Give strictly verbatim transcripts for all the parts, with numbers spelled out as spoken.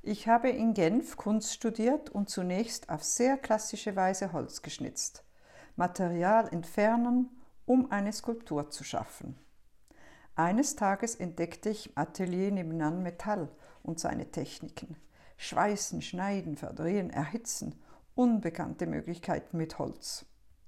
Ich habe in Genf Kunst studiert und zunächst auf sehr klassische Weise Holz geschnitzt. Material entfernen, um eine Skulptur zu schaffen. Eines Tages entdeckte ich im Atelier nebenan Metall und seine Techniken. Schweißen, schneiden, verdrehen, erhitzen, unbekannte Möglichkeiten mit Holz.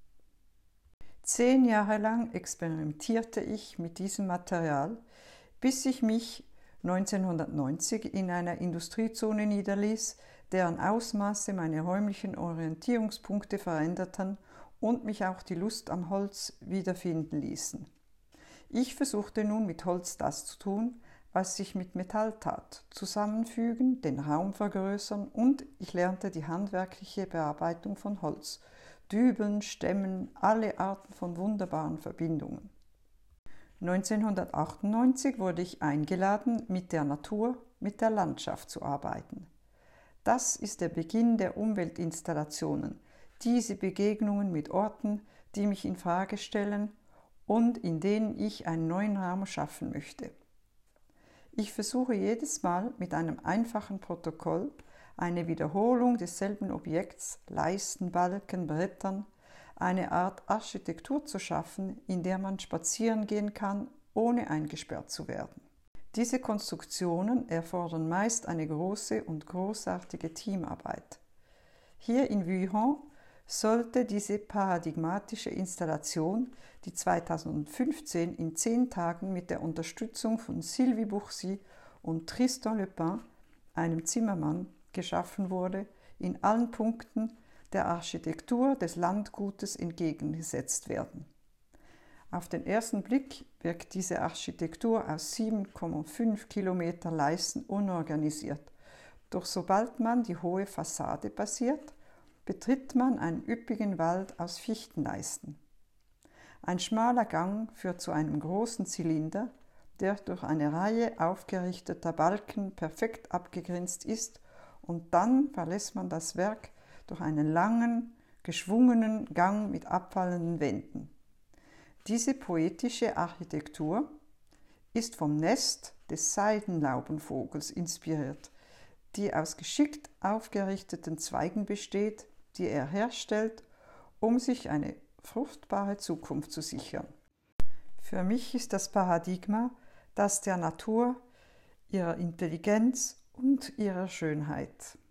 Zehn Jahre lang experimentierte ich mit diesem Material, bis ich mich neunzehnhundertneunzig in einer Industriezone niederließ, deren Ausmaße meine räumlichen Orientierungspunkte veränderten und mich auch die Lust am Holz wiederfinden ließen. Ich versuchte nun mit Holz das zu tun, was ich mit Metall tat, zusammenfügen, den Raum vergrößern, und ich lernte die handwerkliche Bearbeitung von Holz, Dübeln, Stämmen, alle Arten von wunderbaren Verbindungen. neunzehnhundertachtundneunzig wurde ich eingeladen, mit der Natur, mit der Landschaft zu arbeiten. Das ist der Beginn der Umweltinstallationen, diese Begegnungen mit Orten, die mich in Frage stellen und in denen ich einen neuen Raum schaffen möchte. Ich versuche jedes Mal mit einem einfachen Protokoll eine Wiederholung desselben Objekts, Leisten, Balken, Brettern, eine Art Architektur zu schaffen, in der man spazieren gehen kann, ohne eingesperrt zu werden. Diese Konstruktionen erfordern meist eine große und großartige Teamarbeit. Hier in Vuillaume sollte diese paradigmatische Installation, die zweitausendfünfzehn in zehn Tagen mit der Unterstützung von Sylvie Bourcy und Tristan Le Pin, einem Zimmermann, geschaffen wurde, in allen Punkten der Architektur des Landgutes entgegengesetzt werden. Auf den ersten Blick wirkt diese Architektur aus sieben Komma fünf Kilometer Leisten unorganisiert. Doch sobald man die hohe Fassade passiert, betritt man einen üppigen Wald aus Fichtenleisten. Ein schmaler Gang führt zu einem großen Zylinder, der durch eine Reihe aufgerichteter Balken perfekt abgegrenzt ist, und dann verlässt man das Werk durch einen langen, geschwungenen Gang mit abfallenden Wänden. Diese poetische Architektur ist vom Nest des Seidenlaubenvogels inspiriert, die aus geschickt aufgerichteten Zweigen besteht, die er herstellt, um sich eine fruchtbare Zukunft zu sichern. Für mich ist das Paradigma das der Natur, ihrer Intelligenz und ihrer Schönheit.